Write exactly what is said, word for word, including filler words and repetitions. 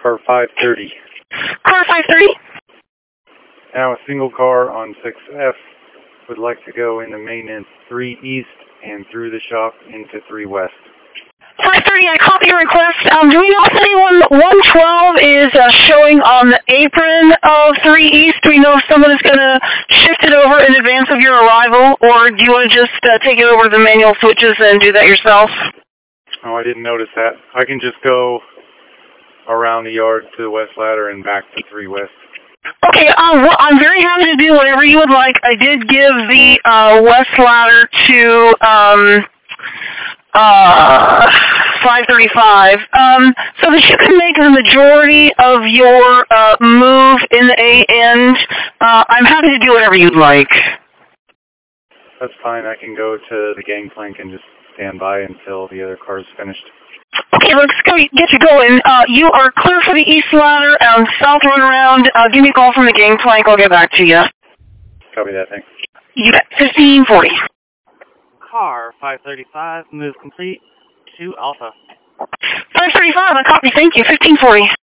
Car five thirty. Car five thirty? Now a single car on six F would like to go into maintenance three East and through the shop into three West. five thirty, I copy your request. Um, do we know if anyone one twelve is uh, showing on the apron of three East? Do we know if someone is going to shift it over in advance of your arrival, or do you want to just uh, take it over to the manual switches and do that yourself? Oh, I didn't notice that. I can just go around the yard to the West Ladder and back to three West. Okay, um, well, I'm very happy to do whatever you would like. I did give the uh, West Ladder to um, uh, five thirty-five, um, so that you can make the majority of your uh, move in the A end. Uh, I'm happy to do whatever you'd like. That's fine. I can go to the gangplank and just stand by until the other car is finished. Okay, let's go get you going. Uh, you are clear for the East Ladder and South Runaround. Uh, give me a call from the gangplank. I'll get back to you. Copy that, thanks. You bet. fifteen forty. Car five thirty-five, move complete to Alpha. five thirty-five, I copy. Thank you. fifteen forty.